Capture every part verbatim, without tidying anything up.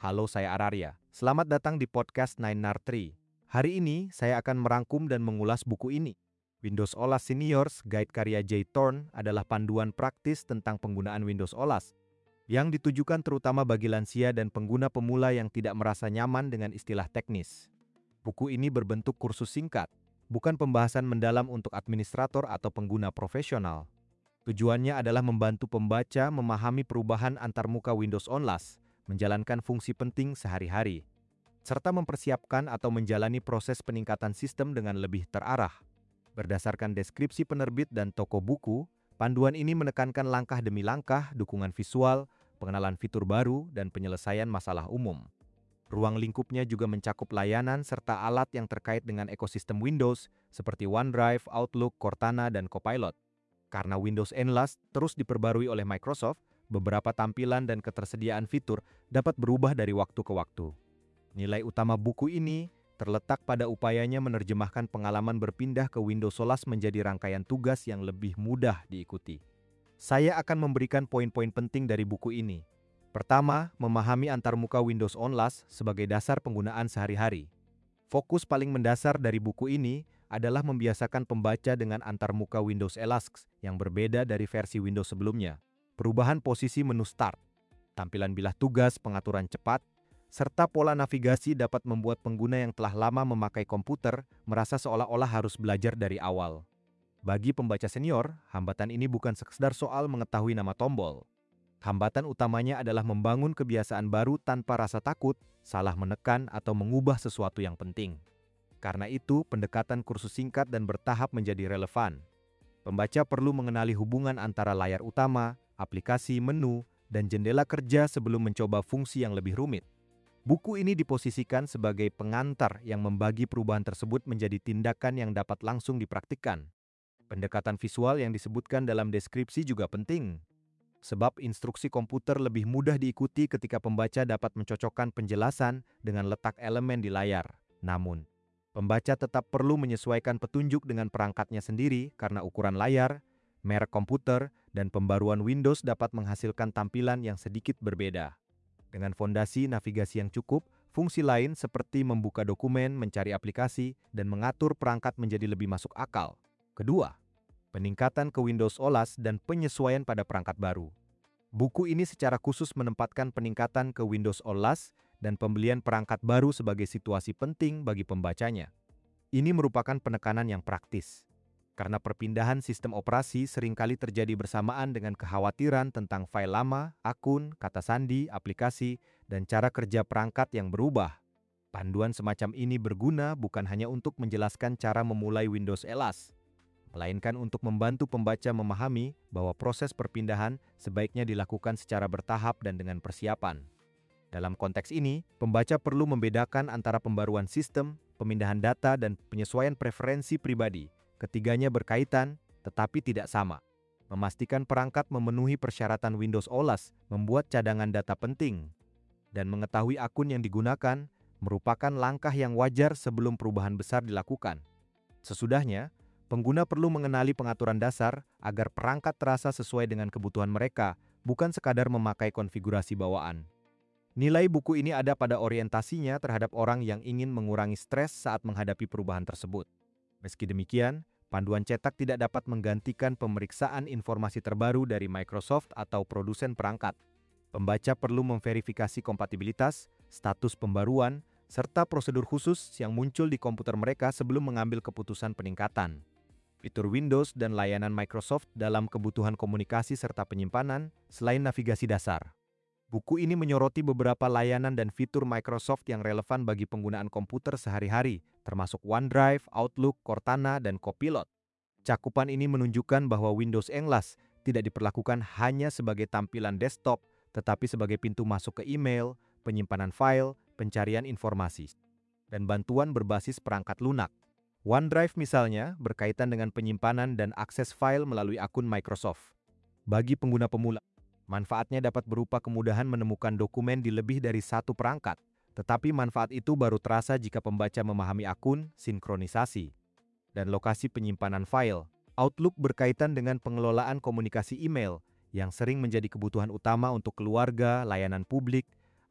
Halo, saya Araria. Selamat datang di podcast Nine Nar Tree. Hari ini saya akan merangkum dan mengulas buku ini. Windows O L A S Seniors Guide karya Jay Thorn adalah panduan praktis tentang penggunaan Windows O L A S yang ditujukan terutama bagi lansia dan pengguna pemula yang tidak merasa nyaman dengan istilah teknis. Buku ini berbentuk kursus singkat, bukan pembahasan mendalam untuk administrator atau pengguna profesional. Tujuannya adalah membantu pembaca memahami perubahan antarmuka Windows O L A S, menjalankan fungsi penting sehari-hari, serta mempersiapkan atau menjalani proses peningkatan sistem dengan lebih terarah. Berdasarkan deskripsi penerbit dan toko buku, panduan ini menekankan langkah demi langkah, dukungan visual, pengenalan fitur baru, dan penyelesaian masalah umum. Ruang lingkupnya juga mencakup layanan serta alat yang terkait dengan ekosistem Windows seperti OneDrive, Outlook, Cortana, dan Copilot. Karena Windows N L A S terus diperbarui oleh Microsoft, beberapa tampilan dan ketersediaan fitur dapat berubah dari waktu ke waktu. Nilai utama buku ini terletak pada upayanya menerjemahkan pengalaman berpindah ke Windows O L A S menjadi rangkaian tugas yang lebih mudah diikuti. Saya akan memberikan poin-poin penting dari buku ini. Pertama, memahami antarmuka Windows O L A S sebagai dasar penggunaan sehari-hari. Fokus paling mendasar dari buku ini adalah membiasakan pembaca dengan antarmuka Windows O L A S yang berbeda dari versi Windows sebelumnya. Perubahan posisi menu Start, tampilan bilah tugas, pengaturan cepat, serta pola navigasi dapat membuat pengguna yang telah lama memakai komputer merasa seolah-olah harus belajar dari awal. Bagi pembaca senior, hambatan ini bukan sekedar soal mengetahui nama tombol. Hambatan utamanya adalah membangun kebiasaan baru tanpa rasa takut, salah menekan, atau mengubah sesuatu yang penting. Karena itu, pendekatan kursus singkat dan bertahap menjadi relevan. Pembaca perlu mengenali hubungan antara layar utama, aplikasi, menu, dan jendela kerja sebelum mencoba fungsi yang lebih rumit. Buku ini diposisikan sebagai pengantar yang membagi perubahan tersebut menjadi tindakan yang dapat langsung dipraktikkan. Pendekatan visual yang disebutkan dalam deskripsi juga penting, sebab instruksi komputer lebih mudah diikuti ketika pembaca dapat mencocokkan penjelasan dengan letak elemen di layar. Namun, pembaca tetap perlu menyesuaikan petunjuk dengan perangkatnya sendiri karena ukuran layar, merek komputer, dan pembaruan Windows dapat menghasilkan tampilan yang sedikit berbeda. Dengan fondasi navigasi yang cukup, fungsi lain seperti membuka dokumen, mencari aplikasi, dan mengatur perangkat menjadi lebih masuk akal. Kedua, peningkatan ke Windows O L A S dan penyesuaian pada perangkat baru. Buku ini secara khusus menempatkan peningkatan ke Windows O L A S dan pembelian perangkat baru sebagai situasi penting bagi pembacanya. Ini merupakan penekanan yang praktis, karena perpindahan sistem operasi seringkali terjadi bersamaan dengan kekhawatiran tentang file lama, akun, kata sandi, aplikasi, dan cara kerja perangkat yang berubah. Panduan semacam ini berguna bukan hanya untuk menjelaskan cara memulai Windows O L A S, melainkan untuk membantu pembaca memahami bahwa proses perpindahan sebaiknya dilakukan secara bertahap dan dengan persiapan. Dalam konteks ini, pembaca perlu membedakan antara pembaruan sistem, pemindahan data, dan penyesuaian preferensi pribadi. Ketiganya berkaitan, tetapi tidak sama. Memastikan perangkat memenuhi persyaratan Windows O L A S membuat cadangan data penting, dan mengetahui akun yang digunakan merupakan langkah yang wajar sebelum perubahan besar dilakukan. Sesudahnya, pengguna perlu mengenali pengaturan dasar agar perangkat terasa sesuai dengan kebutuhan mereka, bukan sekadar memakai konfigurasi bawaan. Nilai buku ini ada pada orientasinya terhadap orang yang ingin mengurangi stres saat menghadapi perubahan tersebut. Meski demikian, panduan cetak tidak dapat menggantikan pemeriksaan informasi terbaru dari Microsoft atau produsen perangkat. Pembaca perlu memverifikasi kompatibilitas, status pembaruan, serta prosedur khusus yang muncul di komputer mereka sebelum mengambil keputusan peningkatan. Fitur Windows dan layanan Microsoft dalam kebutuhan komunikasi serta penyimpanan selain navigasi dasar. Buku ini menyoroti beberapa layanan dan fitur Microsoft yang relevan bagi penggunaan komputer sehari-hari, termasuk OneDrive, Outlook, Cortana, dan Copilot. Cakupan ini menunjukkan bahwa Windows O L A S tidak diperlakukan hanya sebagai tampilan desktop, tetapi sebagai pintu masuk ke email, penyimpanan file, pencarian informasi, dan bantuan berbasis perangkat lunak. OneDrive misalnya berkaitan dengan penyimpanan dan akses file melalui akun Microsoft. Bagi pengguna pemula, manfaatnya dapat berupa kemudahan menemukan dokumen di lebih dari satu perangkat, tetapi manfaat itu baru terasa jika pembaca memahami akun, sinkronisasi, dan lokasi penyimpanan file. Outlook berkaitan dengan pengelolaan komunikasi email yang sering menjadi kebutuhan utama untuk keluarga, layanan publik,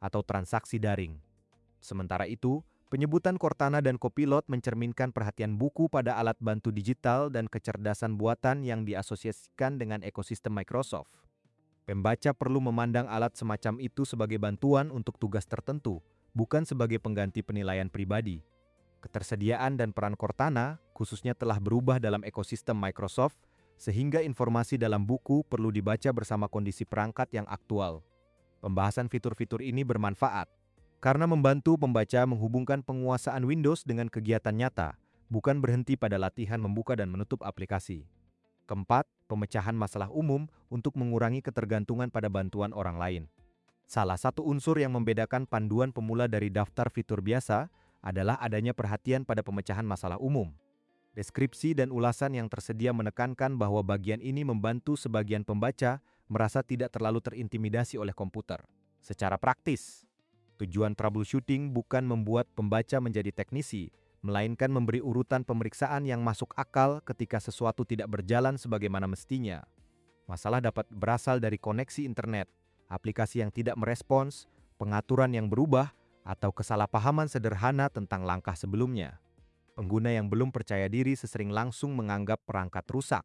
atau transaksi daring. Sementara itu, penyebutan Cortana dan Copilot mencerminkan perhatian buku pada alat bantu digital dan kecerdasan buatan yang diasosiasikan dengan ekosistem Microsoft. Pembaca perlu memandang alat semacam itu sebagai bantuan untuk tugas tertentu, bukan sebagai pengganti penilaian pribadi. Ketersediaan dan peran Cortana khususnya telah berubah dalam ekosistem Microsoft, sehingga informasi dalam buku perlu dibaca bersama kondisi perangkat yang aktual. Pembahasan fitur-fitur ini bermanfaat karena membantu pembaca menghubungkan penguasaan Windows dengan kegiatan nyata, bukan berhenti pada latihan membuka dan menutup aplikasi. Keempat, pemecahan masalah umum untuk mengurangi ketergantungan pada bantuan orang lain. Salah satu unsur yang membedakan panduan pemula dari daftar fitur biasa adalah adanya perhatian pada pemecahan masalah umum. Deskripsi dan ulasan yang tersedia menekankan bahwa bagian ini membantu sebagian pembaca merasa tidak terlalu terintimidasi oleh komputer. Secara praktis, tujuan troubleshooting bukan membuat pembaca menjadi teknisi, melainkan memberi urutan pemeriksaan yang masuk akal ketika sesuatu tidak berjalan sebagaimana mestinya. Masalah dapat berasal dari koneksi internet, aplikasi yang tidak merespons, pengaturan yang berubah, atau kesalahpahaman sederhana tentang langkah sebelumnya. Pengguna yang belum percaya diri sesering langsung menganggap perangkat rusak.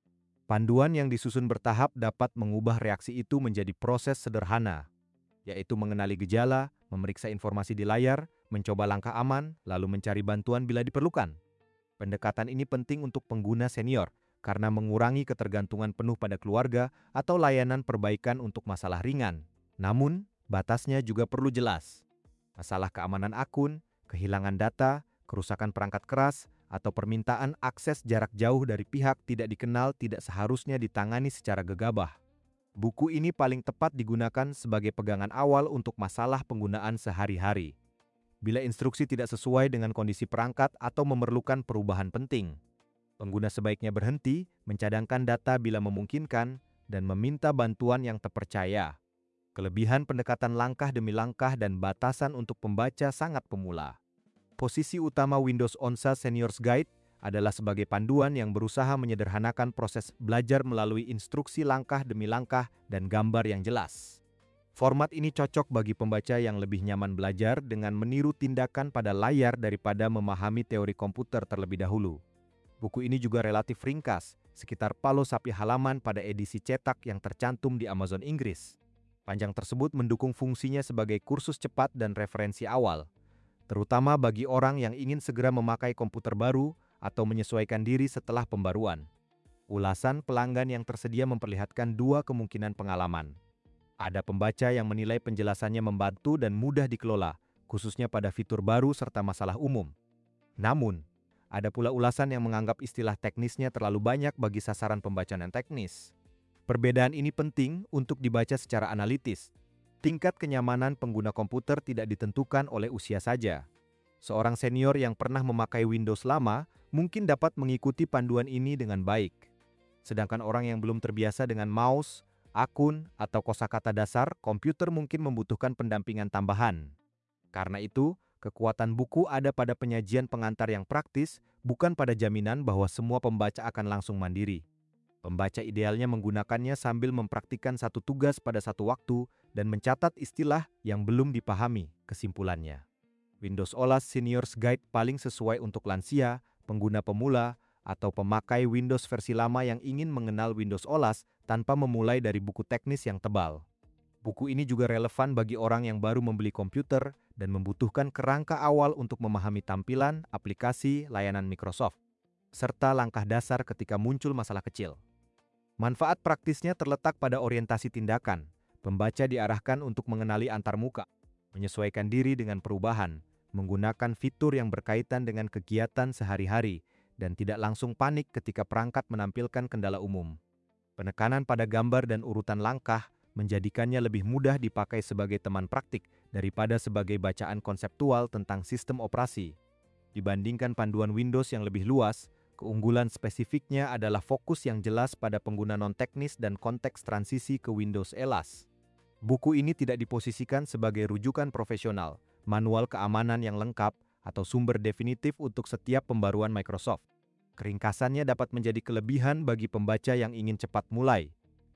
Panduan yang disusun bertahap dapat mengubah reaksi itu menjadi proses sederhana, yaitu mengenali gejala, memeriksa informasi di layar, mencoba langkah aman, lalu mencari bantuan bila diperlukan. Pendekatan ini penting untuk pengguna senior karena mengurangi ketergantungan penuh pada keluarga atau layanan perbaikan untuk masalah ringan. Namun, batasnya juga perlu jelas. Masalah keamanan akun, kehilangan data, kerusakan perangkat keras, atau permintaan akses jarak jauh dari pihak tidak dikenal tidak seharusnya ditangani secara gegabah. Buku ini paling tepat digunakan sebagai pegangan awal untuk masalah penggunaan sehari-hari. Bila instruksi tidak sesuai dengan kondisi perangkat atau memerlukan perubahan penting, pengguna sebaiknya berhenti, mencadangkan data bila memungkinkan, dan meminta bantuan yang terpercaya. Kelebihan pendekatan langkah demi langkah dan batasan untuk pembaca sangat pemula. Posisi utama Windows Onsa Senior's Guide adalah sebagai panduan yang berusaha menyederhanakan proses belajar melalui instruksi langkah demi langkah dan gambar yang jelas. Format ini cocok bagi pembaca yang lebih nyaman belajar dengan meniru tindakan pada layar daripada memahami teori komputer terlebih dahulu. Buku ini juga relatif ringkas, sekitar palo sapi halaman pada edisi cetak yang tercantum di Amazon Inggris. Panjang tersebut mendukung fungsinya sebagai kursus cepat dan referensi awal, terutama bagi orang yang ingin segera memakai komputer baru atau menyesuaikan diri setelah pembaruan. Ulasan pelanggan yang tersedia memperlihatkan dua kemungkinan pengalaman. Ada pembaca yang menilai penjelasannya membantu dan mudah dikelola, khususnya pada fitur baru serta masalah umum. Namun, ada pula ulasan yang menganggap istilah teknisnya terlalu banyak bagi sasaran pembaca non teknis. Perbedaan ini penting untuk dibaca secara analitis. Tingkat kenyamanan pengguna komputer tidak ditentukan oleh usia saja. Seorang senior yang pernah memakai Windows lama mungkin dapat mengikuti panduan ini dengan baik. Sedangkan orang yang belum terbiasa dengan mouse, akun, atau kosakata dasar, komputer mungkin membutuhkan pendampingan tambahan. Karena itu, kekuatan buku ada pada penyajian pengantar yang praktis, bukan pada jaminan bahwa semua pembaca akan langsung mandiri. Pembaca idealnya menggunakannya sambil mempraktikkan satu tugas pada satu waktu dan mencatat istilah yang belum dipahami. Kesimpulannya, Windows O L A S Senior's Guide paling sesuai untuk lansia, pengguna pemula, atau pemakai Windows versi lama yang ingin mengenal Windows O L A S tanpa memulai dari buku teknis yang tebal. Buku ini juga relevan bagi orang yang baru membeli komputer dan membutuhkan kerangka awal untuk memahami tampilan, aplikasi, layanan Microsoft, serta langkah dasar ketika muncul masalah kecil. Manfaat praktisnya terletak pada orientasi tindakan. Pembaca diarahkan untuk mengenali antarmuka, menyesuaikan diri dengan perubahan, menggunakan fitur yang berkaitan dengan kegiatan sehari-hari, dan tidak langsung panik ketika perangkat menampilkan kendala umum. Penekanan pada gambar dan urutan langkah menjadikannya lebih mudah dipakai sebagai teman praktik daripada sebagai bacaan konseptual tentang sistem operasi. Dibandingkan panduan Windows yang lebih luas, keunggulan spesifiknya adalah fokus yang jelas pada pengguna non-teknis dan konteks transisi ke Windows O L A S. Buku ini tidak diposisikan sebagai rujukan profesional, manual keamanan yang lengkap, atau sumber definitif untuk setiap pembaruan Microsoft. Keringkasannya dapat menjadi kelebihan bagi pembaca yang ingin cepat mulai,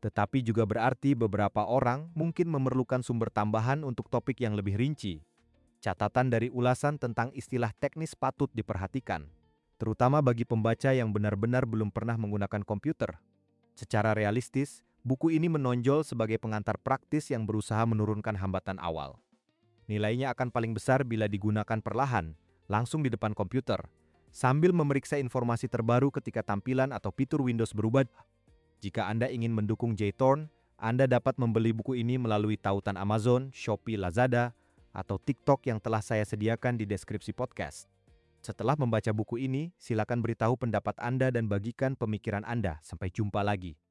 Tetapi juga berarti beberapa orang mungkin memerlukan sumber tambahan untuk topik yang lebih rinci. Catatan dari ulasan tentang istilah teknis patut diperhatikan, terutama bagi pembaca yang benar-benar belum pernah menggunakan komputer. Secara realistis, buku ini menonjol sebagai pengantar praktis yang berusaha menurunkan hambatan awal. Nilainya akan paling besar bila digunakan perlahan, langsung di depan komputer, sambil memeriksa informasi terbaru ketika tampilan atau fitur Windows berubah. Jika Anda ingin mendukung J-Torn, Anda dapat membeli buku ini melalui tautan Amazon, Shopee, Lazada, atau TikTok yang telah saya sediakan di deskripsi podcast. Setelah membaca buku ini, silakan beritahu pendapat Anda dan bagikan pemikiran Anda. Sampai jumpa lagi.